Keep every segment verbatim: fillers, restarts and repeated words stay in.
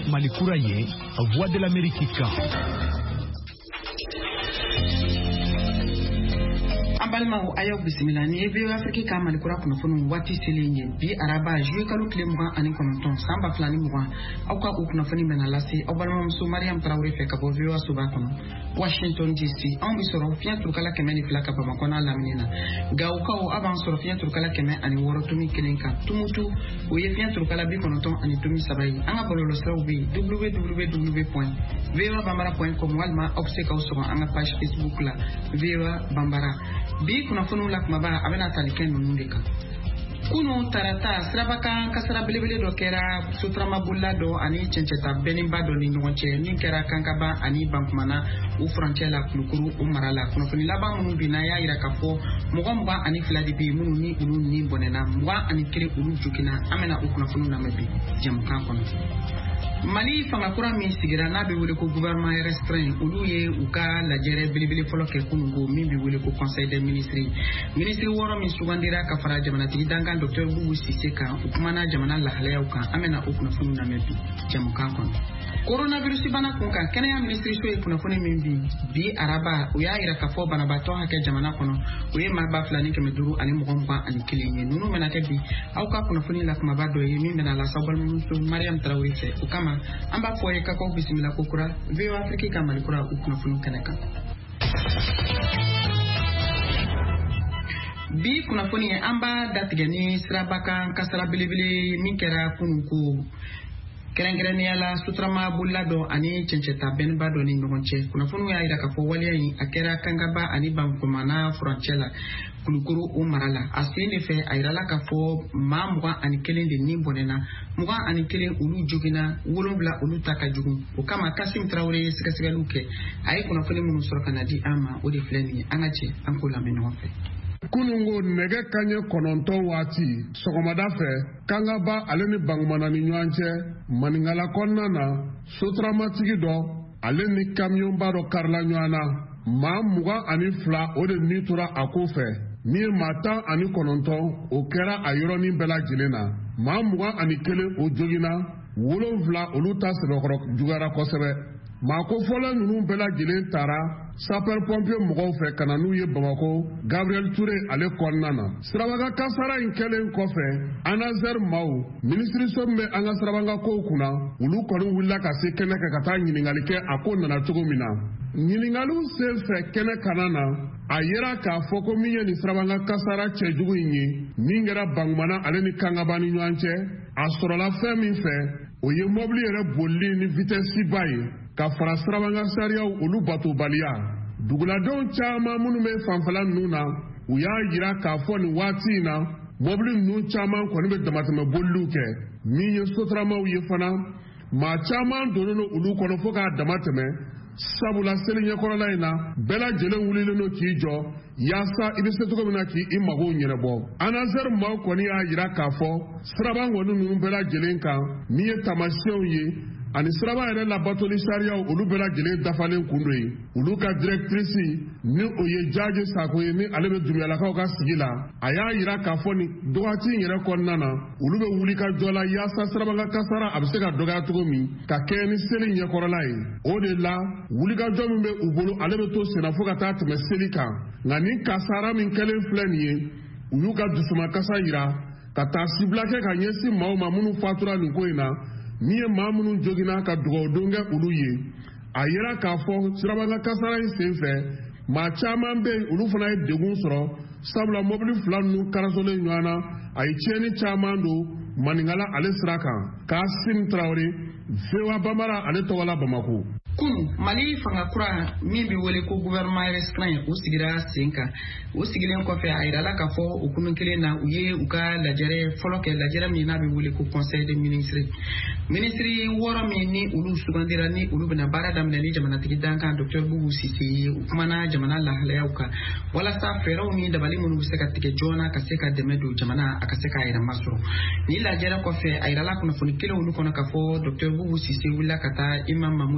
Malikura ye, Voix de l'Amérique. Balma ayo bisimila ni ebe Afrique ka Malikura kuno funu wati selenye bi araba juye kalu klemwa ani konton samba flani mwa au ka kuno funi menalasi au balma msu Mariam Traoré fe ka bovio asuba kono Washington D C on bi soro fiya turkala kemeni flaka ba makona lamina ga u ka o aban soro fiya turkala kemen ani woro tumi kelenka tumutu o ye fiya turkala bi konton ani tumi sabai anga bololo sawu bi w w w point v o a bambara point com walma obseka usoro anga page Facebook la V O A Bambara bi kuna funu la kuma ba abena taliken nunde kan kuno tarata srabaka kasara belebele do kera sutrama bulla do ani cenceta benimba do ni ngonche ni kera kankaba ani bankmana u frontiera kulukuru u marala kuno funi laba munu binaya ira kafo mugomba ani fladi bi munu ni ulu ni bonena mwa ani kire ulu jukina amena u kuno funu na mebi jamuka kono Mali fanga kura min sigira na be wele ko gouvernement restreint olu ye u ka lajere bilibili folo ke kunungo min be wele ko conseil des ministres ministre woro min sugandira ka fara jamana tigi dangan docteur Boubou Cissé kan u kumana jamana lahalaya kan amena o kuna funu na mebi jamuka kon coronavirus bana kun kan kenya ministre so e kuna funu min bi bi araba u ya ira ka fo bana bato hake jamana kono u ye maba flani ke meduru ani mogomba ani kilenye nunu mena ke bi au ka kuna funu la kuma bado ye min mena la sabal musu Mariam Traoré fe u kama amba foye kako bisimila kokura V O A Afrique ka Malikura ukuna funu kanaka bi kuna funu amba datigani srabaka kasara bilibili minkera kununku kerengerenia la sutrama bullado ani cenceta benba do ni ngonche kuna funu ya ira kafo waliya yi akera kangaba ani bankumana frontiera kulukuru o marala asini fe ayirala kafo ma muga ani kelen de ni bonena muga ani kelen ulu jogina wolobla ulu takajugu o kama Kasim Traoré sikasigaluke ay kuna funu mun soro kanadi ama o de fleni angache ankola menofe kunungo nege kanye kononto wati sogomada fe kangaba aleni bangmana ni nywanche maningala konnana sutramatigi do aleni camion baro karla nywana ma muga ani fla ode nitura akufe ni mata ani kononto o kera ayironi bela jilena ma muga ani kele o jogina wolonvla oluta sebekoro jugara kosebe ma ko fola nunu bela jilen tara sapeur pompier mɔgɔw fɛ kana n'u ye Bamako Gabriel Touré ale kɔnɔna na sirabaka kasara in kɛlen kɔfɛ Anazer Maw ministre so bɛ an ka sirabaka kow kunna olu kɔni wulila ka se kɛnɛ kɛ ka taa ɲininkali kɛ a ko nana cogo min na ɲininkaliw sen fɛ kɛnɛ kana na a yera k'a fɔ ko min ye nin sirabaka kasara cɛjugu in ye min kɛra Bangumana ale ni Kangaba ni ɲɔgɔn cɛ a sɔrɔla fɛn min fɛ o ye mɔbili yɛrɛ bolili ni vitesse ba ye ka fara sirabanga sariyaw olu batobaliya duguladenw caman minnu bɛ fanfɛla ninnu na u y'a yira k'a fɔ nin waati in na mɔbili ninnu caman kɔni bɛ damatɛmɛ boliliw kɛ min ye sotaramaw ye fana maa caman donnen don olu kɔnɔ fo k'a damatɛmɛ sabula seli ɲɛkɔrɔla in na bɛɛ lajɛlen wulilen don k'i jɔ yaasa i bɛ se cogo min na k'i magow ɲɛnabɔ Anazer Maw kɔni y'a yira k'a fɔ siraba kɔni ninnu bɛɛ lajɛlen kan min ye taamasiyɛnw ye ani siraba yɛrɛ labatoli sariyaw olu bɛɛ lajɛlen dafalen kun do ye olu ka directrice ni o ye Jaaje Sako ye ni ale bɛ Dumuyalakaw ka sigi la a y'a yira k'a fɔ nin dɔgɔti in yɛrɛ kɔnɔna na olu bɛ wuli ka jɔ la yaasa sirabaka kasara a bɛ se ka dɔgɔya cogo min ka kɛ ni seli ɲɛkɔrɔla ye o de la wulikajɔ min bɛ u bolo ale bɛ to senna fo ka taa tɛmɛ seli kan nka nin kasara min kɛlen filɛ nin ye u y'u ka dusumakasa yira ka taa sibila kɛ ka ɲɛsin maaw ma minnu fatura nin ko in na min ye maa minnu jogina ka dugawudon kɛ olu ye a yera k'a fɔ sirabaka kasara in sen fɛ maa caman bɛ yen olu fana ye degun sɔrɔ sabula mɔbili fila ninnu karasolen ɲɔgɔn na a ye tiɲɛni caman don maninkala ale sira kan Kasim Traoré V O A Bambara ale tɔgɔla Bamako. Kunu Mali fanga kura min bi wele ko gouvernement restreint o sigira senka o sigilen kɔfɛ a yirala k'a fɔ o kunu kelen na u ye u ka lajɛrɛ fɔlɔ kɛ lajɛrɛ min n'a bɛ wele ko conseil des ministres ministre wɔɔrɔ min ni olu sugandira ni olu bɛna baara daminɛ ni jamanatigi dankan docteur Boubou Cissé ye u kumana jamana lahalayaw kan walasa fɛɛrɛw ni dabali minnu bɛ se ka tigɛ joona ka se ka dɛmɛ don jamana a ka se k'a yɛrɛma sɔrɔ ni lajɛrɛ kɔfɛ a yirala kunnafoni kelen olu kɔnɔ k'a fɔ docteur Boubou Cissé wulila ka taa Imam Mahmoud Dicko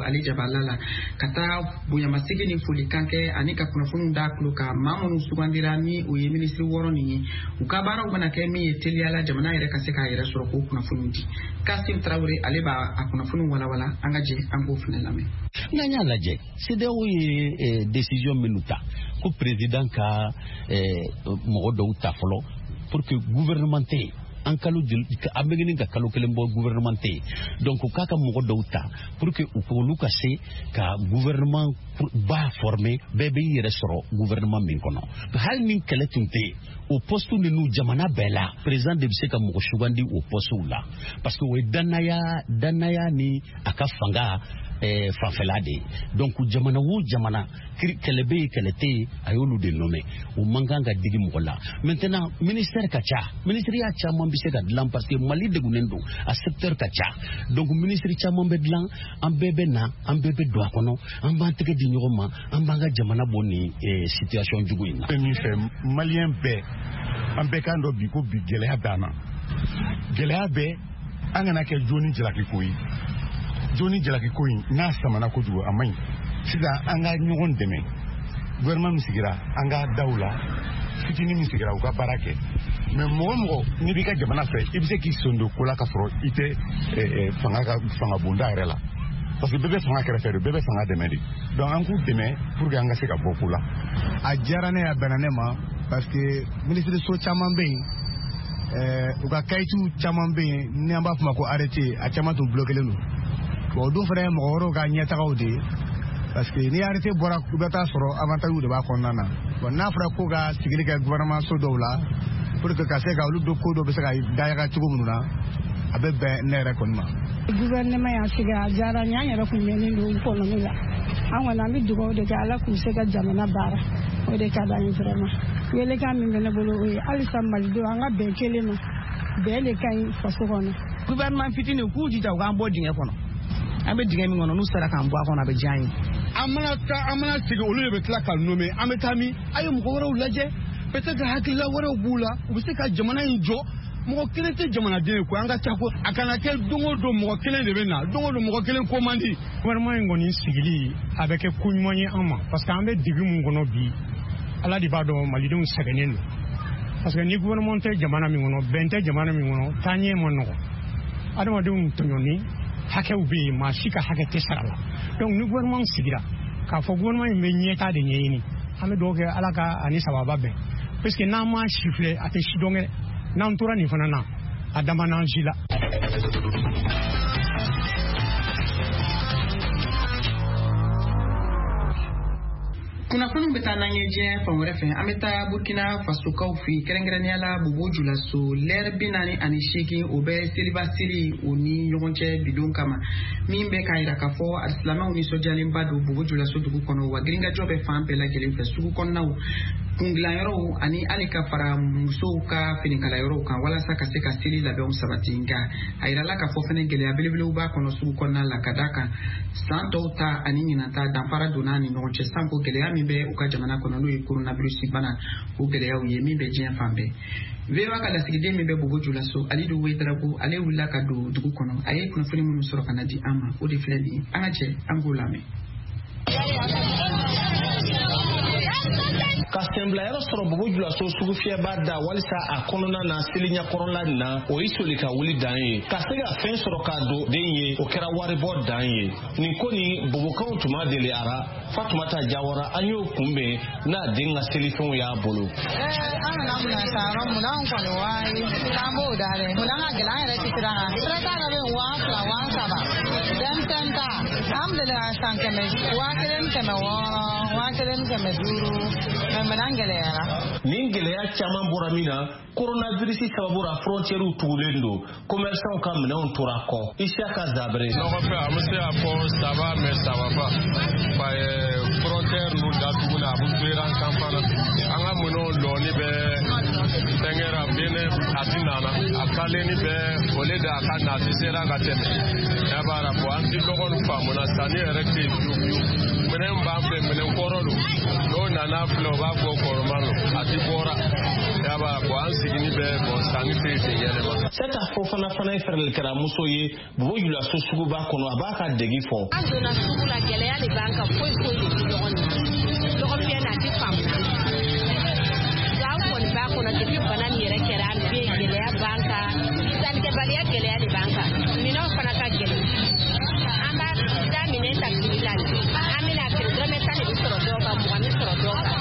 Ali Jabalala kata bunyamasigi ni fuli kanke ani ka kunafunu da kluka mamu sugandira ni o ye ministri woro ni ukabara ubana ke mi teliala jamana ire kaseka ire soro ko kunafunu di Kasim Traoré ale ba akunafunu wala wala angaje ango funelame nanya laje sede o ye décision minuta ko président ka mo do ta folo pour que gouvernementé en kalo amegini ka kalo kelen bo gouvernementé donc kaka mo do ta pour que ko luka se ka gouvernement ba formé bébé yere soro gouvernement min kono hal min kala tunte au poste de nous jamana bela président de biseka mo shugandi au poste là parce que we danaya danaya ni aka fanga eh fanfelade donc jamana wo jamana kelebe kelete ayolu de nommer o manganga digi mo la maintenant ministère kacha ministère ya chama biseka dlan parce que mali de gunendo a secteur kacha donc ministère chama bedlan am bebe na am bebe do akono am banteke di nyoma am banga jamana boni eh, situation jugu ina mi fait malien be am be kando bi ko bi gele abana gele abe angana ke joni jelaki koyi joni jelaki koyi na samana ko jugo amai sida anga nyogon deme gouvernement misigira anga daula fitini misigira uka barake mais mo mo ni bika jamana fe ibise ki sondo kola ka fro ite fanga ka fanga bunda rela parce que bébé fanga kere fere bébé fanga deme di donc anku deme pour que anga se ka bokula a jarane ya banane ma parce que ministre so chaman be euh uka kaitu chaman be ni amba fuma ko arrêter a chaman to bloquer le ko do fere mo woro ga nyata kawde parce que ni arrêté bora ku beta soro avantage de ba konnana bon na fara ko ga sigili ga gouvernement so dowla pour que kase ga lu do ko do be sa ga ga tugo mununa abe be nere konma gouvernement ya siga jara nyanya ro kunye ndo ko no mila an wana mi dugo de ala ku se ga jamana bara o de ka da ni vraiment wele ka mi ngene bolo o alisa maldo anga be kelema be le kan faso kono gouvernement fitini ku jita ga bo dinge kono abe dinge mi ngono nu sara kan bo kono abe jani amana ta amana siga olu be kla kal nome ametami ayo mo woro laje peut-être hakila woro bula o se ka jamana injo mo kelen te jamana de ko anga ta ko akana kel dongo do mo kelen de bena dongo do mo kelen ko mandi gouvernement ngoni sigili avec kunymoye ama parce que ambe digi mu ngono bi ala di bado malidon saganeno parce que ni gouvernement te jamana mi ngono bente jamana mi ngono tanye mo no adama dum tonyoni hake ubi ma shika hake tesarala donc ni gouvernement sigira ka fo gouvernement me nyeta de nyeni ame doke alaka ani sababa be parce que na ma chiffler ate shidonge na ntura ni fana na adama na njila kuna kunu beta na nyeje fa werefe ameta Burkina Faso kaufi kerengrania la bobo jula so ler binani anishiki obe silva siri oni yonche bidon kama mimbe kaira kafo alislama uni sojali mbado bobo jula so dugu kono wa gringa jobe fampe la gele fe sugu kono kungla yoro ani alika fara musoka finikala yoro kan wala saka seka siri la be umsabatinga aira la kafo fene gele abelebele uba kono sugu kono la kadaka santo ta ani ninata dampara donani nonche sanko gele ami be uka jamana kono no coronavirus bana o gele yaw yemi be jien fambe vewa kala sigide mi be bobo jula so ali do wedrago ale wula ka do dugu kono aye kono fini mun soro kana di ama o de fledi anache angola me Kastembla yaro soro bobo jula so sugu fie bada walisa akonona na silinya korona na o isoli ka wuli danye kasega fen soro ka do denye o kera wari bo danye ni koni bobo kan tuma dele ara Fatumata Jawara anyo kumbe na dinga silifon ya bolo eh ana na muna saro muna kono wai tambo dare muna ga gela ere titranga trata ga be wa fla wa saba dem tenta alhamdulillah sanke me wa kelen ke me wa wa kelen ke me duru me manangele ara ningele ya chama boramina coronavirus sababura frontière utulendo commerçant kam na on turako ishaka zabre no fa amse apo ça va mais ça va pas pa frontière nous datuguna abutera kampana anga mono loni be tengera bene atinana akale ni be oleda akana tisera gateme yabara po anti lokon famuna sani erecte minɛn b'an fɛ minɛn kɔrɔ don n'o nana filɛ o b'a fɔ kɔrɔman don a ti bɔra yaba bon an sigini bɛ bon sanni feere tɛ yɛlɛma. Seta fɔ fana fana ye fɛrɛlikɛla muso ye Bobo Julaso suguba kɔnɔ a b'a ka degi fɔ. An donna sugu la gɛlɛya de b'an kan foyi foyi de tɛ ɲɔgɔn na lɔgɔfiyɛ na a tɛ faamuya an kɔni b'a kɔnɔ depuis bana nin yɛrɛ kɛra an bɛ gɛlɛya b'an kan sannikɛbaliya gɛlɛya de b'an kan minɛnw fana ka gɛlɛn an b'a da minɛn ta fili la an bɛna feere dɔrɔmɛ tan de bɛ sɔrɔ dɔw kan mugan bɛ sɔrɔ dɔw kan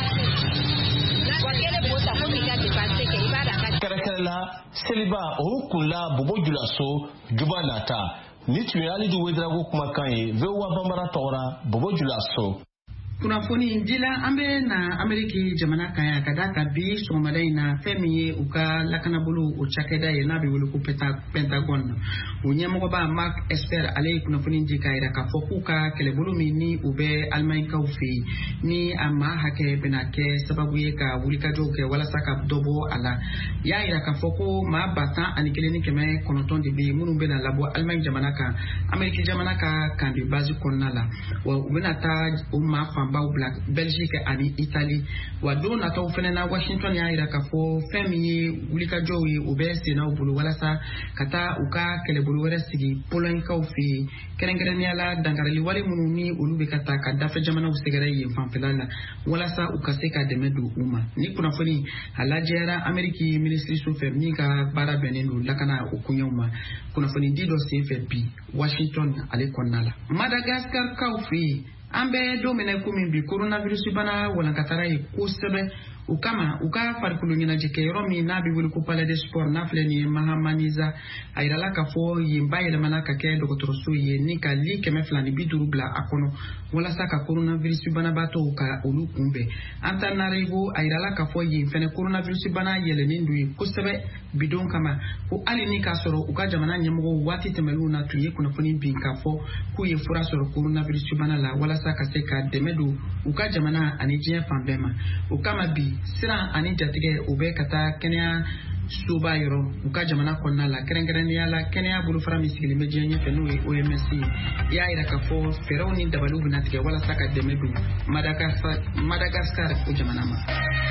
wa kelen b'o ta fo k'i ka dépense kɛ i b'a da ka. Kɛrɛkɛrɛ la seliba o kun la Bobo Julaso juba nata ni tun ye Alidu Wedrago kumakan ye V O A Bambara tɔgɔra Bobo Julaso. Kunnafoni dila an bɛ na Ameriki jamana kan yan ka da ka bi sɔgɔmada in na fɛn min ye u ka lakanabolo o cakɛda ye n'a bɛ wele ko Pentagon na o ɲɛmɔgɔba Mark Esper ale ye kunnafoni di k'a jira k'a fɔ k'u ka kɛlɛbolo min ni u bɛ Alimanikaw fɛ yen ni a maa hakɛ bɛna kɛ sababu ye ka wulikajɔw kɛ walasa ka dɔ bɔ a la y'a jira k'a fɔ ko maa ba tan ani kelen ni kɛmɛ kɔnɔntɔn de bɛ yen minnu bɛna labɔ Alimaɲi jamana kan Ameriki jamana ka kan de base kɔnɔna la wa u bɛna taa o maa fan baw bila Belgique ani Italie wa don nataw fana na Washington y'a jira k'a fɔ fɛn min ye wulikajɔw ye o bɛ sennaw bolo walasa ka taa u ka kɛlɛbolo wɛrɛ sigi Poloɲikaw fɛ yen kɛrɛnkɛrɛnnenya la dankarili wale minnu ni olu bɛ ka taa ka dafɛ jamanaw sɛgɛrɛ yen fanfɛla la walasa u ka se ka dɛmɛ don u ma ni kunnafoni a lajɛra Ameriki minisiriso fɛ min ka baara bɛnnen don lakana o koɲɛw ma kunnafoni di dɔ senfɛ bi Washington ale kɔnɔna la Madagascar kaw fɛ yen an bɛ don minɛ komi bi coronavirus bana walankatara ye kosɛbɛ u kama u ka farikolo ɲɛnajɛkɛ yɔrɔ min n'a bɛ wele ko Palais des Sports n'a filɛ nin ye Mahamaniza a yirala k'a fɔ yen ba yɛlɛmana ka kɛ dɔgɔtɔrɔso ye ni ka li kɛmɛ fila ni bi duuru bila a kɔnɔ walasa ka coronavirus banabaatɔw ka olu kunbɛn Antananarivo a yirala k'a fɔ yen fɛnɛ coronavirus bana yɛlɛnen don yen kosɛbɛ bidon kama ko hali ni k'a sɔrɔ u ka jamana ɲɛmɔgɔw waati tɛmɛnenw na tun ye kunnafoni bin k'a fɔ k'u ye fura sɔrɔ coronavirus bana la walasa ka se ka dɛmɛ don u ka jamana ani diɲɛ fan bɛɛ ma o kama bi siran ani jatigɛ u bɛ ka taa kɛnɛya soba yɔrɔ u ka jamana kɔnɔna la kɛrɛnkɛrɛnnenya la kɛnɛya bolofara min sigilen bɛ diɲɛ ɲɛfɛ n'o ye O M S i y'a jira k'a fɔ fɛɛrɛw ni dabaliw bɛna tigɛ walasa ka dɛmɛ don Madagascar Madagascar o jamana ma.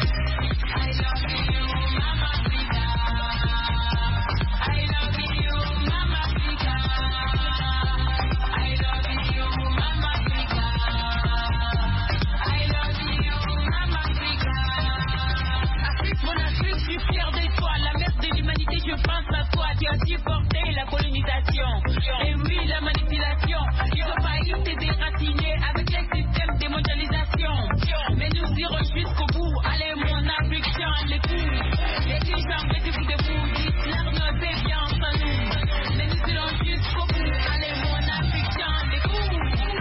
Je pense à toi, tu as supporté la colonisation. Et oui, la manipulation. Il faut faillir te déraciner avec les systèmes de mondialisation. Mais nous irons jusqu'au bout. Allez, mon affliction, les couilles. Les filles, j'en veux de vous, de vous. L'art ne fait bien sans nous. Mais nous irons jusqu'au bout. Allez, mon affliction, les couilles.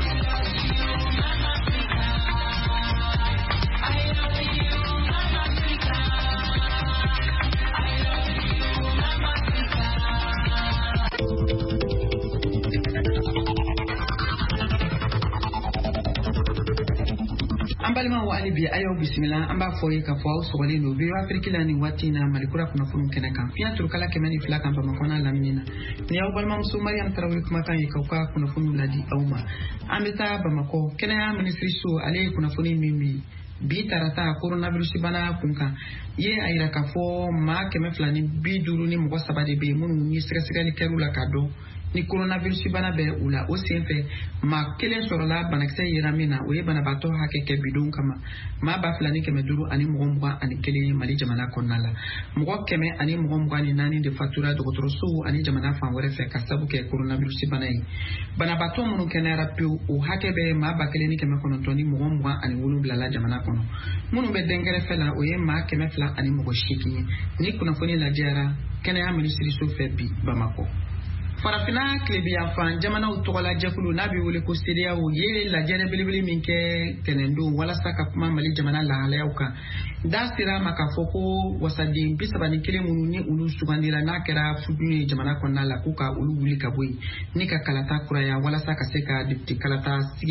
An balimaw hali bi a y'aw bisimila an b'a fɔ ye k'a fɔ aw sɔgɔlen don V O A Afrique la nin waati in na Malikura kunnafoniw kɛnɛ kan fiɲɛ turukala kɛmɛ ni fila kan Bamakɔ n'a lamini na ni y'aw balimamuso Mariam Tarawele kumakan ye k'aw ka kunnafoniw ladi aw ma an bɛ taa Bamakɔ kɛnɛya minisiriso ale ye kunnafoni min bi bi tarata coronavirus bana kunkan ye a jira k'a fɔ maa kɛmɛ fila ni bi duuru ni mɔgɔ saba de bɛ yen minnu ye sɛgɛsɛgɛli kɛr'u la k'a dɔn ni coronavirus bana bɛ u la o senfɛ maa kelen sɔrɔla banakisɛ yera min na o ye banabaatɔ hakɛ kɛ bidon kama maa ba fila ni kɛmɛ duuru ani mɔgɔ mugan ani kelen ye Mali jamana kɔnɔna la mɔgɔ kɛmɛ ani mɔgɔ mugan ni naani de fatura dɔgɔtɔrɔsow ani jamana fan wɛrɛ fɛ ka sabu kɛ coronavirus bana ye banabaatɔ minnu kɛnɛyara pewu o hakɛ bɛ maa ba kelen ni kɛmɛ kɔnɔntɔn ni mɔgɔ mugan ani wolonwula la jamana kɔnɔ minnu bɛ dɛnkɛrɛfɛ la o ye maa kɛmɛ fila ani mɔgɔ seegin ye ni kunnafoni lajɛra kɛnɛya minisiriso fɛ bi Bamakɔ. Farafina kilebiyanfan jamanaw tɔgɔla jɛkulu n'a bɛ wele ko C D A O ye lajɛrɛ belebele min kɛ tɛnɛndon walasa ka kuma Mali jamana lahalayaw kan da sera ma k'a fɔ ko wasaden bi saba ni kelen minnu ni olu sugandira n'a kɛra fudun ye jamana kɔnɔna la k'u ka olu wuli ka bɔ yen ni ka kalata kuraya walasa ka se ka député kalata sigi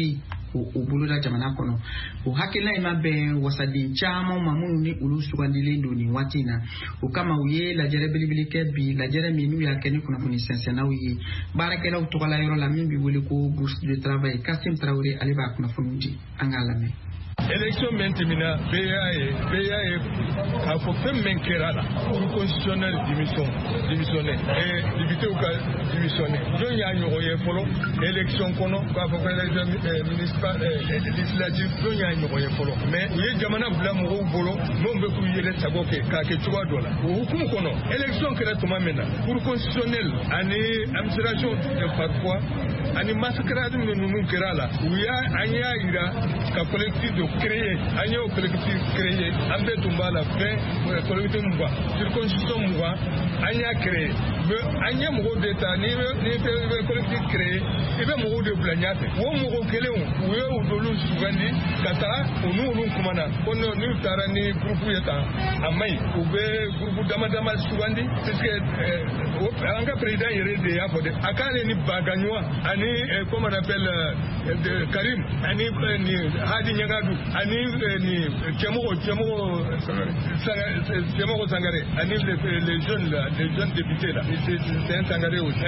o boloda jamana kono o hakila ima be wasadi chama mamunu ni ulu sugandile ndo ni watina o kama uye la jere bilibili ke bi la jere minu ya keni kuna funi sense na uye barakela utokala yoro la mimbi wole ko bourse de travail Kassim Traoré aliba kuna funundi angalame élection maintenant B A E B A E a fait même menkerala pour constitutionnel démission démissionné et député ou ka démissionné donc ya nyoye folo élection kono ka fa élection municipal législative donc ya nyoye folo mais uye jamana bula mo bolo mo be ku yele sagoke ka ke tuwa dola hukumu kono élection kera tuma mena pour constitutionnel ani administration de parfois ani masakara dum nunu kerala uya anya ira ka collectif de créer agno collectif créer ambe tumbala fin collectif mwa circonscription mwa anya créer mais anya mo d'état ni ni collectif créer ibe mo de blanyate wo mo kele wo wo dolu sugandi kata onu onu kumana kono ni tarani groupe yeta amai ube groupe dama dama sugandi parce que anga président yere de yapode akale ni baganywa ani comment on appelle Karim ani ni Hadi Nyagadu ani ni Chemoro Chemoro Chemoro Sangare ani les jeunes là les jeunes députés là c'est un Sangare aussi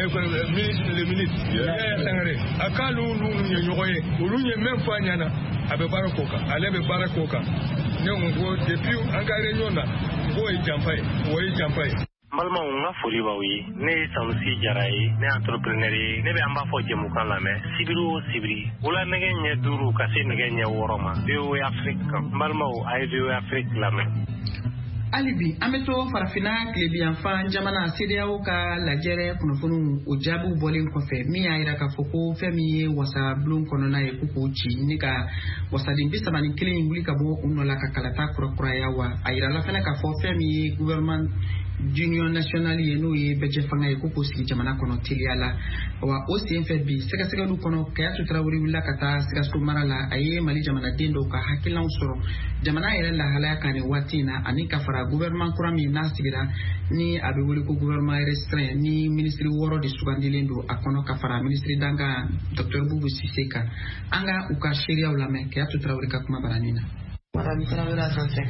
le ministre Sangare akalu lu nyoye ulu même fois nyana abe barakoka alebe barakoka ne ngo depuis engagé nyona ngo e jampai wo e jampai malma nga foli ba wi ne samsi jaray ne entrepreneur ne be amba fo jemu kan la me sibiru sibiri wala ne nye duru kasi ne nye woroma biu afrika malma o ay biu afrika la me alibi ameto farafina klebi enfant jamana C D A O ka la jere kunofunu ojabu bolin kofe mi ayira ka foko femi wasa blum kono na e kukuchi nika wasa dimbisa mani killing nguli ka bo unola ka kalata kura kura yawa ayira la fela ka fo femi gouvernement d'union nationale yeno ye beje fanga e kuko si jamana kono tiliala wa O C N F B seka seka du kono kaya Traoré willa kata seka so marala aye mali jamana dendo ka hakila usoro jamana ere la hala kane watina anika fara gouvernement kurami nasigira ni abe wuli ko gouvernement restreint ni ministre woro de sugandilendo akono ka fara ministre danga Docteur Boubou Siseka anga uka sheria ulame kaya Traoré ka kuma baranina Madame Traoré Sanse.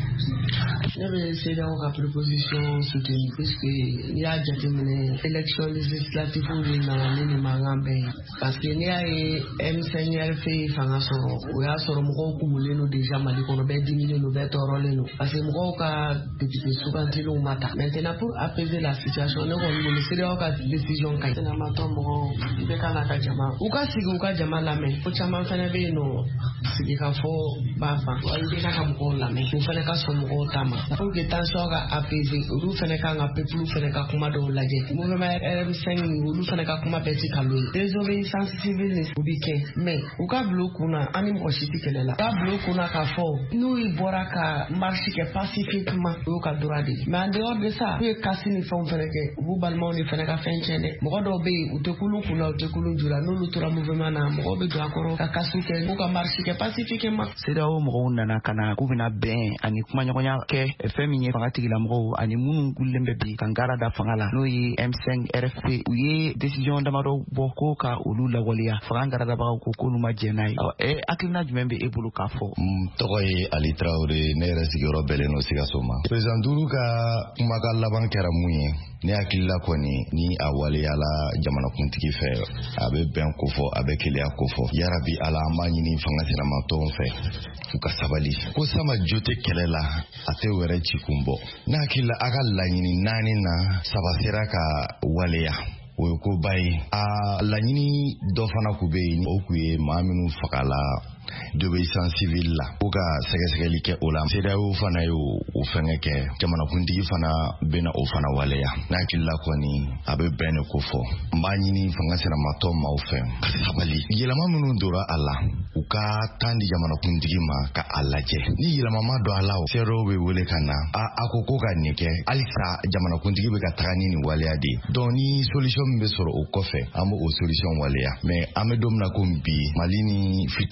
Je vais essayer d'avoir une proposition soutenue puisque il y a déjà une élection législative pour les Mangambe. Parce qu'il y a un seigneur fait Fangaso, où il y a sur le mot cumulé nous déjà mal qu'on a diminué nous bêtes nous. Parce que nous avons député souvent dit nous matin. Maintenant pour apaiser la situation, nous avons laissé des décisions qui sont maintenant mon bécana kajama. Ou quand c'est ou quand jama la main, pour chaman faire des nos, c'est qu'il faut bafa. Kamko la me fene ka somo tama pour que tension ga apaiser ru fene ka nga pe plus fene ka kuma do la je mouvement R cinq ru fene ka kuma pe tikalo désobéissance civile ubike mais u ka bloku na ani mo shiti kelela ka bloku na ka fo nous i bora ka marche ke pacifiquement u ka durade mais en dehors de ça tu kasi ni fon fene ke bu balmo ni fene ka fenchene mo do be u te kulu kula u te kulu jura no lutura mouvement na mo be do akoro ka kasu ke u ka marche ke pacifiquement c'est là où mo na kana kuvina ben ani kuma nyonya ke femi fanga tigila mgo ani munu gulembe bi kangara da fangala no yi M cinq R F P uye decision da maro boko ka ulula walia fanga da ba ko ko numa jenai e akina jumembe e bulu ka fo toy Ali Traoré ne resigoro beleno sigasoma president duru ka kuma ka laban kera munye ne akilla koni ni awale ala jamana kuntigi fe abe ben ko fo abe kele ko fo yarabi ala amani ni fanga sira maton fe fuka sabali ko sama jote kelela ate were chikumbo na akilla aga lanyini nani na sabasira ka waleya o ko bai a lanyini do fana ku be ni o ku e maminu fakala désobéissance civile la oka segesegeli ke ola seda o fana yo o fenge ke jamana kuntigi fana bena o fana waleya na killa koni abe bene ko fo mbanyini fanga sera matom ma o fe sabali yelama munu dora ala uka tandi jamana kuntigi ma ka alaje ni yelama ma do ala o sero we wele kana a akoko ka nike alisa jamana kuntigi be ka tani ni waleya de doni solution be soro o kofe amo o solution waleya mais amedom na ko mbi malini fitne manka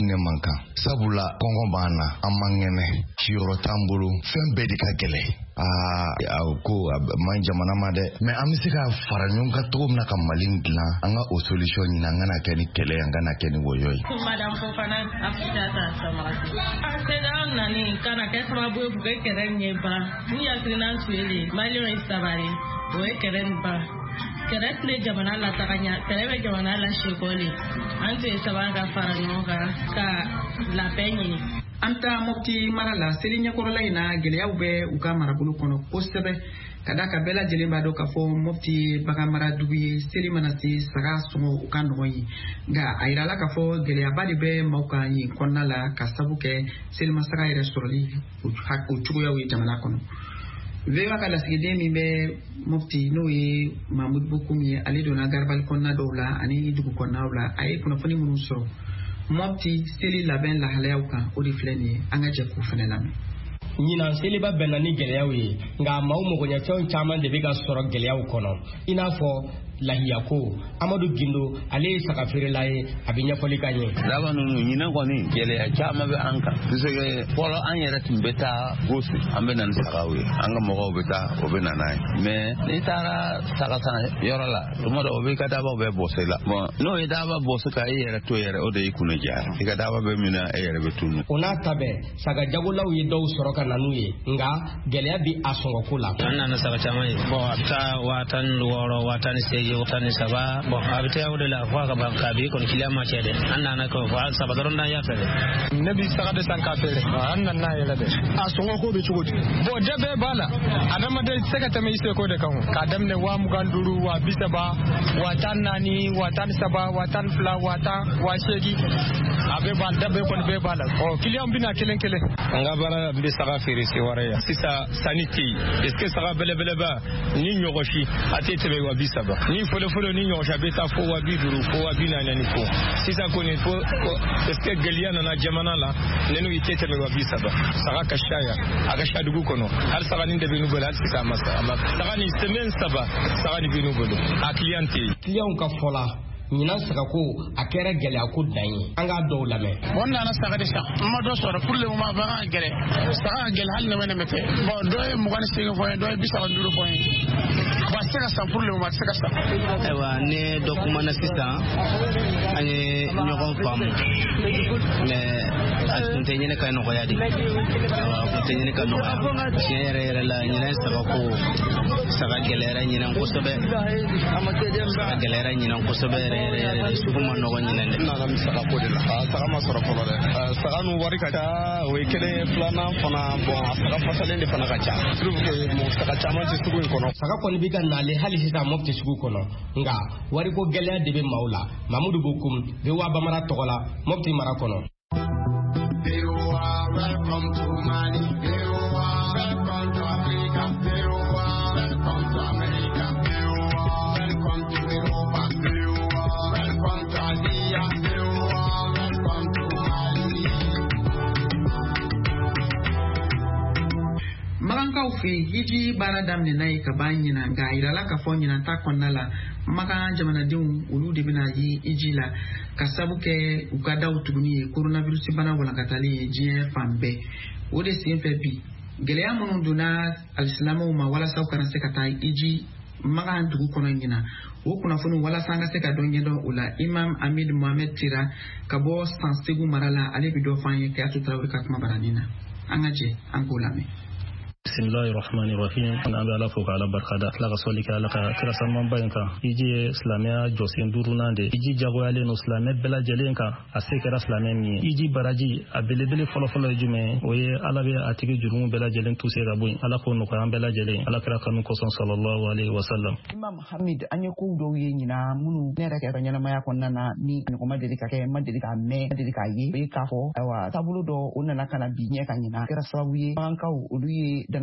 kan sabula kɔngɔ b'an na an man kɛnɛ ciyɔrɔ t'an bolo fɛn bɛɛ de ka gɛlɛ aa ko man jamana ma dɛ mɛ an bɛ se ka fara ɲɔgɔn kan cogo min na ka Mali dilan an ka o solution ɲini an kana kɛ ni kɛlɛ an kana kɛ ni wɔyɔ ye. Madame Fofana Afidata Samarasi seda nani kana kɛ sababu ye k'u kɛlɛ ɲɛ ban ni hakilina suele Mali ye sabari o ye kɛlɛ ba kɛlɛ tile jamana la taganya kɛlɛ bɛ jamana la sekɔli an tɛ saba ka fara ɲɔgɔn kan ka labɛn ɲini. An ta Mopti mara la seli ɲɛkɔrɔla in na gɛlɛyaw bɛ u ka marabolo kɔnɔ kosɛbɛ ka da ka bɛɛ lajɛlen b'a dɔn k'a fɔ Mopti bagan mara dugu ye seli mana se saga sɔngɔ u ka nɔgɔn ye nka a yirala k'a fɔ gɛlɛyaba de bɛ maaw kan yen kɔnɔna la ka sabu kɛ selima saga yɛrɛ sɔrɔli o cogoyaw ye jamana kɔnɔ. V O A ka lasigiden min bɛ Mopti n'o ye Mahmud Bokoum ye ale donna garabali kɔnɔna dɔw la ani dugu kɔnɔnaw la a ye kunnafoni minnu sɔrɔ Mopti seli labɛn lahalayaw kan o de filɛ nin ye an ka jɛ k'o fana lamɛn. Ɲinan seliba bɛnna ni gɛlɛyaw ye nka maaw mɔgɔɲɛfɛnw caman de bɛ ka sɔrɔ gɛlɛyaw kɔnɔ i n'a fɔ lahiya ko Amadu Gindo ale ye saga feerela ye a bɛ ɲɛfɔli ka ɲɛ. Laban ninnu ɲinan kɔni gɛlɛya caman bɛ an kan puisque fɔlɔ an yɛrɛ tun bɛ taa gosi an bɛ na ni sagaw ye an ka mɔgɔw bɛ taa o bɛ na n'a ye mais n'i taara saga san yɔrɔ la tuma dɔ o b'i ka dabaw bɛɛ bɔsi la bon n'o ye daba bɔsi ka e yɛrɛ to yɛrɛ o de y'i kunna diya i ka daba bɛ minɛ e yɛrɛ bɛ tunu. O n'a ta bɛɛ saga jagolaw ye dɔw sɔrɔ ka na n'u ye nka gɛlɛya bi a sɔngɔko la. An nana saga caman ye bon a bɛ taa waa tan ni wɔɔrɔ waa tan ni seegin waa tan ni saba bon a bɛ taa o de la fo a ka ban k'a bi kɔni kiliyan ma cɛ dɛ an nana kɛ fɔ saba dɔrɔn n'an y'a fɛ dɛ. Ne bi saga de san k'a feere an nana n'a yɛlɛ dɛ a sɔngɔ ko bɛ cogo di bon dɛ bɛɛ b'a la adamaden tɛ se ka tɛmɛ i seko de kan k'a daminɛ waa mugan duuru waa bi saba waa tan naani waa tan saba waa tan fila waa tan waa seegin a bɛɛ b'a dɛ bɛɛ kɔni bɛɛ b'a la ɔ kiliyan bɛ na kelen kelen. An ka baara n bɛ saga feere Seware yan sisan sanni tɛ yen est ce que saga belebeleba ni ɲɔgɔnsi a tɛ tɛmɛ waa bi saba ni fɔlɔfɔlɔ ni ɲɔgɔnsi a bɛ taa fo waa bi duuru fo waa bi naani ni fo sisan kɔni fo est ce que gɛlɛya nana jamana la ne n'u tɛ tɛmɛ waa bi saba saga ka ca yan a ka ca dugu kɔnɔ hali saga ni de bɛ n'u bolo hali sisan a ma saga ni semaine saba saga ni bɛ n'u bolo a kiliyan tɛ yen. Kiliyanw ka fɔ la ɲinan sagako a kɛra gɛlɛya ko dan ye an k'a dɔw lamɛn. O nana saga de san n ma dɔ sɔrɔ pour le moment bagan ka gɛlɛ saga ka gɛlɛ hali nɛmɛ nɛmɛ tɛ bon dɔ ye mugan ni seegin fɔ n ye dɔ ye bi saba ni duuru fɔ n ye a tɛ se ka san pour le moment a tɛ se ka san. Ayiwa ne dɔ kumana sisan an ye ɲɔgɔn faamu mais a tun tɛ ɲini ka nɔgɔya de a tun tɛ ɲini ka nɔgɔya tiɲɛ yɛrɛ yɛrɛ la ɲinan sagako saga gɛlɛyara ɲinan kosɛbɛ saga gɛlɛyara ɲinan kosɛbɛ yɛrɛ yɛrɛ yɛrɛ sugu ma nɔgɔ ɲinan dɛ. N nana ni saga ko de la saga ma sɔrɔ fɔlɔ dɛ saga nu wari ka ca o ye kelen filanan fana bon a saga fasalen de fana ka ca surtout que saga caman tɛ sugu in kɔnɔ. Saga kɔni bɛ ka nale hali sisan Mopti sugu kɔnɔ nka wariko gɛlɛya de bɛ maaw la Mamudu Bokoum V O A Bamara tɔgɔ la Mopti mara kɔnɔ. Welcome to Mali. Welcome to Africa. Welcome to America. Welcome to Europa. Welcome to Asia. Welcome to Mali. Magankaw fɛ hiji baara daminɛna ye ka ban ɲina nka a yirala k'a fɔ ɲinanta kɔnɔna la magan jamanadenw olu de bɛna ye hiji la ka sabu kɛ u ka daw tuguni ye coronavirus bana walankatali ye diɲɛ fan bɛɛ o de sen fɛ bi gɛlɛya minnu donna alisilamɛw ma walasa u kana se ka taa hiji magan dugu kɔnɔ ɲina o kunnafoni walasa an ka se ka dɔn ɲɛdɔn o la Imam Amid Mohamed Tira ka bɔ San Segu mara la ale bɛ dɔ fɔ an ye Kayatu Tarawele ka kuma baranin na an ka jɛ an k'o lamɛn. Bismillahi rahmani rahim an bɛ ala fo k'ala barikada tila ka sɔli kɛ ala ka kira sanuman ba in kan hiji ye silamɛya jɔsen duurunan de hiji jagoyalen no silamɛ bɛɛ lajɛlen kan a se kɛra silamɛ min ye hiji baraji a belebele fɔlɔfɔlɔ ye jumɛn o ye ala bɛ a tigi jurumu bɛɛ lajɛlen tuse ka bɔ yen ala k'o nɔgɔya an bɛɛ lajɛlen ala kira kanu kosɔn sallallahu alaihi wasallam. Imam Hamid an ye kow dɔw ye ɲina minnu ne yɛrɛ kɛra ɲɛnamaya kɔnɔna na ni ɲɔgɔn ma deli ka kɛ ma deli ka mɛn ma deli k'a ye o ye k'a fɔ ayiwa taabolo dɔ o nana ka na bi ɲɛ ka ɲina kɛra sababu ye bagankaw olu ye dana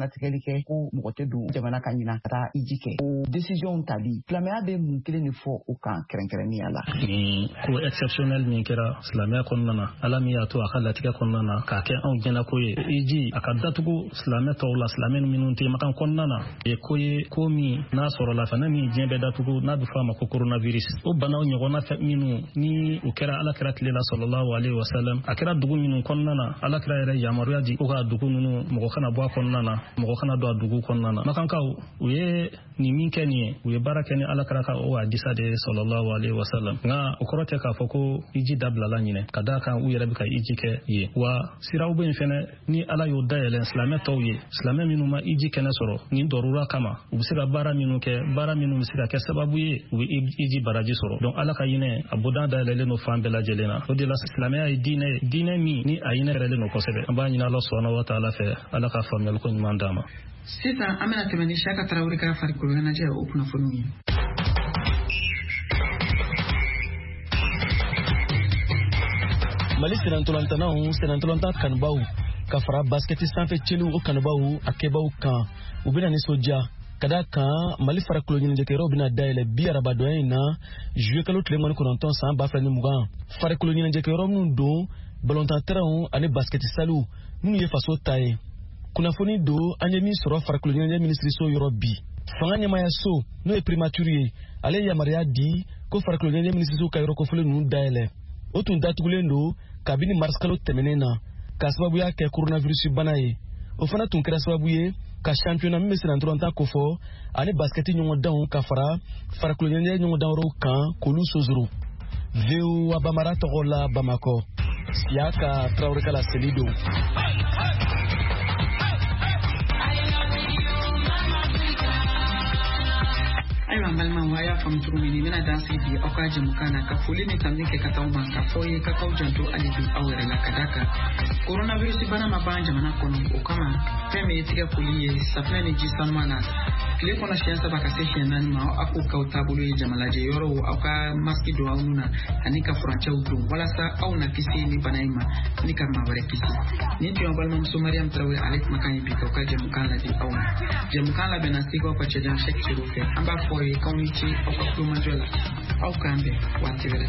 latigɛli kɛ ko mɔgɔ tɛ don jamana ka ɲina ka taa iji kɛ o décision tali silamɛya bɛ mun kelen de fɔ o kan kɛrɛnkɛrɛnnenya la. Ni ko exceptionnel min kɛra silamɛya kɔnɔna na ala min y'a to a ka latigɛ kɔnɔna na k'a kɛ anw jɛnna ko ye iji a ka datugu silamɛ tɔw la silamɛ minnu tɛ makan kɔnɔna na ye ko ye ko min n'a sɔrɔla fana min diɲɛ bɛ datugu n'a bɛ fɔ a ma ko coronavirus o banaw ɲɔgɔnna fɛ minnu ni o kɛra ala kɛra tile la sallallahu alaihi wasallam a kɛra dugu minnu kɔnɔna na ala kɛra yɛrɛ yamaruya di ko ka dugu ninnu mɔgɔ kana bɔ a kɔnɔna na mɔgɔ kana don a dugu kɔnɔna na makankaw u ye nin min kɛ nin ye u ye baara kɛ ni ala kɛra ka o hadisa de sallallahu alaihi wasallam nka o kɔrɔ tɛ k'a fɔ ko iji dabilala ɲinɛ ka d'a kan u yɛrɛ bɛ ka iji kɛ ye wa siraw bɛ yen fɛnɛ ni ala y'o dayɛlɛn silamɛ tɔw ye silamɛ minnu ma iji kɛnɛ sɔrɔ nin dɔrura kama u bɛ se ka baara minnu kɛ baara minnu bɛ se ka kɛ sababu ye u bɛ iji baraji sɔrɔ donc ala ka hinɛ a bodan dayɛlɛlen don fan bɛɛ lajɛlen na o de la silamɛya ye diinɛ ye diinɛ min ni a hinɛ yɛrɛlen don kosɛbɛ an b'a ɲini ala subhanahu wa taala fɛ ala ka faamuyali ko ɲuman d'an ma. Sisan an bɛna tɛmɛ ni Siyaka Tarawele ka farikolo ɲɛnajɛ o kunnafoniw ye. Mali senantolantanaw senantolanta kanubaw ka fara basketi sanfɛ cɛliw o kanubaw a kɛbaw kan u bɛna nisɔndiya ka da kan Mali farikolo ɲɛnajɛkɛyɔrɔw bɛna dayɛlɛ bi arabadɔnya in na juillet kalo tile mugan ni kɔnɔntɔn san ba fila ni mugan farikolo ɲɛnajɛkɛyɔrɔ minnu don balontan terrainw ani basketi saliw minnu ye faso ta ye kunnafoni don an ye min sɔrɔ farikolo ɲɛnajɛ minisiriso yɔrɔ bi fanga ɲɛmaya so n'o ye primature ye ale yamaruya di ko farikolo ɲɛnajɛ minisiriso ka yɔrɔ kofɔlen ninnu dayɛlɛ o tun datugulen don kabini mars kalo tɛmɛnen na ka sababuya kɛ coronavirus bana ye o fana tun kɛra sababu ye ka championnat min bɛ senantolanta kofɔ ani basketi ɲɔgɔndanw ka fara farikolo ɲɛnajɛ ɲɔgɔndan wɛrɛw kan k'olu sozoro V O A Bamara tɔgɔ la Bamakɔ Siyaka Tarawele ka laseli don. Ayiwa n balimaw a y'a faamu cogo min n bɛna dan sigi bi aw ka jɛmukan na ka foli ni tanuni kɛ ka taa aw ma k'a fɔ ye k'aw janto hali bi aw yɛrɛ la ka d'a kan coronavirus bana ma ban jamana kɔnɔ o kama fɛn min ye tigɛ koli ye safunɛ ni ji sanuman na tile kɔnɔ siɲɛ saba ka se siɲɛ naani ma aw k'o k'aw taabolo ye jamalajɛ yɔrɔw aw ka masiki don aw nun na ani ka furancɛw don walasa aw na kisi ni bana in ma ni ka maa wɛrɛ kisi nin tun ye balimamuso Mariam Tarawele ale kumakan ye bi k'aw ka jɛmukan ladi aw ma jɛmukan labɛnna Sikaw ka cɛjan Sɛki Siro fɛ an b'a fɔ ye k'aw ni ce aw ka kulomajɔ la aw k'an bɛn waati wɛrɛ.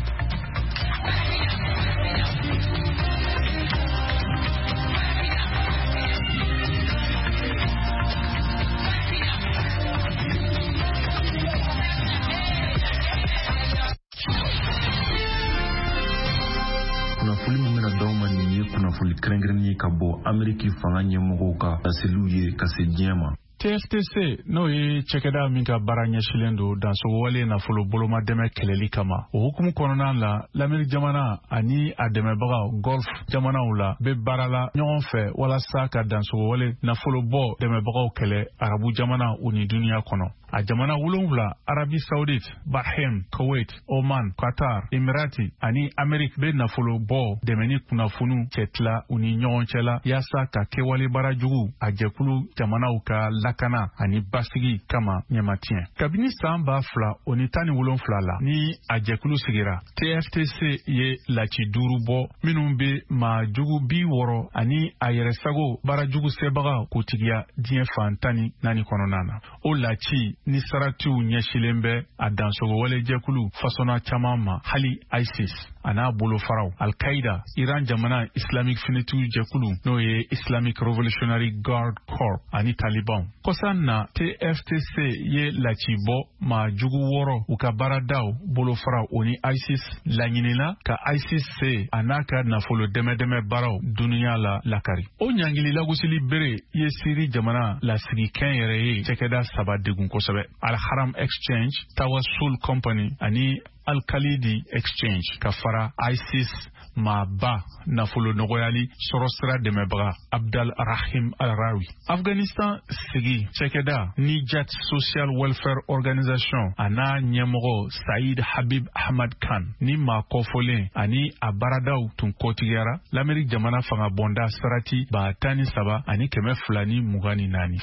kunnafoni min bɛna d'aw ma nin ye kunnafoni kɛrɛnkɛrɛnnen ye ka bɔ Ameriki fanga ɲɛmɔgɔw ka laseliw ye ka se diɲɛ ma. T F T C n'o ye cɛkɛda min ka baara ɲɛsilen don dansogowale nafolo boloma dɛmɛ kɛlɛli kama o hukumu kɔnɔna la l'Amérique jamana ani a dɛmɛbagaw Gulf jamanaw la bɛ baara la ɲɔgɔn fɛ walasa ka dansogowale nafolo bɔ dɛmɛbagaw kɛlɛ arabu jamana u ni duniya kɔnɔ. A jamana wolonwula Arabie Saoudite, Bahrain, Kuwait, Oman, Qatar, Emirati ani Amerik bɛ nafolo bɔ dɛmɛni kunnafoniw cɛtila u ni ɲɔgɔn cɛla yaasa ka kɛwale baara jugu a jɛkulu jamanaw ka lakana ani basigi kama ɲɛmatiɲɛ. Kabini san ba fila o ni tan ni wolonwula la ni a jɛkulu sigira T F T C ye laci duuru bɔ minnu bɛ maa jugu bi wɔɔrɔ ani a yɛrɛsago baara jugu sɛbaga k'utigiya diɲɛ fan tan ni naani kɔnɔna na. O laci ni saratiw ɲɛsilen bɛ a dansogowale jɛkulu fasɔna caman ma hali ISIS a n'a bolofaraw Al-Qaida Iran jamana Islamic finitiw jɛkulu n'o ye Islamic Revolutionary Guard Corps ani Taliban. Kɔsan na T F T C ye laci bɔ maa jugu wɔɔrɔ u ka baaradaw bolofaraw o ni ISIS laɲinila ka ISIS se a n'a ka nafolo dɛmɛdɛmɛ baaraw duniya la lakari. O ɲangili lagosili bere ye Siri jamana lasigi kɛn yɛrɛ ye cɛkɛda saba degun kosɛbɛ. Al-Haram Exchange, Tawassul Company ani Al-Khalidi Exchange ka fara ISIS ma ba nafolo nɔgɔyali sɔrɔ sira dɛmɛbaga Abdal Rahim Al-Rawi. Afghanistan sigi cɛkɛda Nijat Social Welfare Organization a n'a ɲɛmɔgɔ Saïd Habib Ahmad Khan ni maa kɔfɔlen ani a baaradaw tun kɔtigiyara l'Amérique jamana fanga bɔnda sarati ba tan ni saba ani kɛmɛ fila ni mugan ni naani fɛ.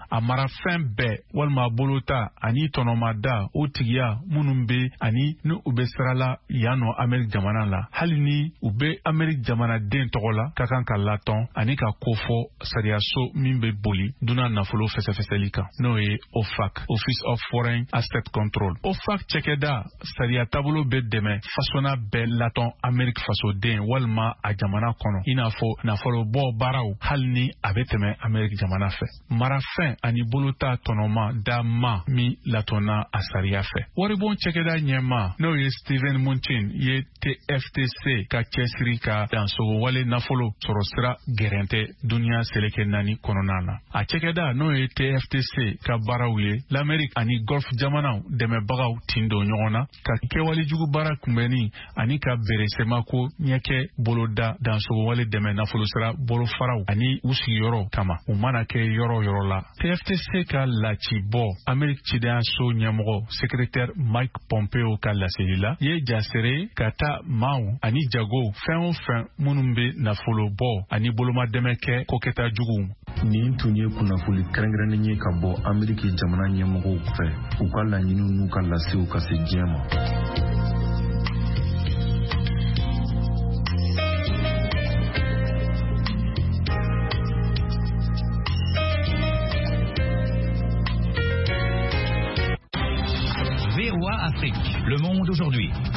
a marafɛn bɛɛ walima bolota ani tɔnɔmada o tigiya minnu be ani ni u be sirala yan nɔ Amérique jamana la hali ni u be Amérique jamanaden tɔgɔ la ka kan ka latɔn ani ka kofɔ sariyaso min be boli duna nafolo fɛsɛfɛsɛli kan n'o ye O F A C, Office of Foreign Asset Control. O F A C cɛkɛda sariya taabolo be dɛmɛ fasona bɛɛ latɔn Amérique fasoden walima a jamana kɔnɔ i n'a fɔ nafolobɔ baaraw hali ni a be tɛmɛ Amérique jamana fɛ. Marafɛn ani bolota tɔnɔma da ma min latɔnna a sariya fɛ. Waribon cɛkɛda ɲɛma n'o ye Steven Mnuchin ye T F T C ka cɛsiri ka dansogo wale nafolo sɔrɔ sira gɛrɛntɛ duniya seleke naani kɔnɔna na. A cɛkɛda n'o ye T F T C ka baaraw ye l'Amérique ani Gulf jamanaw dɛmɛbagaw tin don ɲɔgɔn na ka kɛwale jugu baara kunbɛnni ani ka beresemako ɲɛkɛ boloda dansogo wale dɛmɛ nafolo sira bolofaraw ani u sigiyɔrɔ kama u mana kɛ yɔrɔ yɔrɔ la. T F T C ka lacibɔ Amérique cidenyaso ɲɛmɔgɔ secrétaire Mike Pompeo ka laseli la ye jasere ka taa maaw ani jago fɛn o fɛn minnu be nafolo bɔ ani bolomadɛmɛ kɛ kokɛta jugu. Nin tun ye kunnafoli kɛrɛnkɛrɛnnen ye ka bɔ Amérique jamana ɲɛmɔgɔw fɛ u ka laɲiniw n'u ka lasew ka se diɲɛ ma. V O A Afrique, le monde aujourd'hui.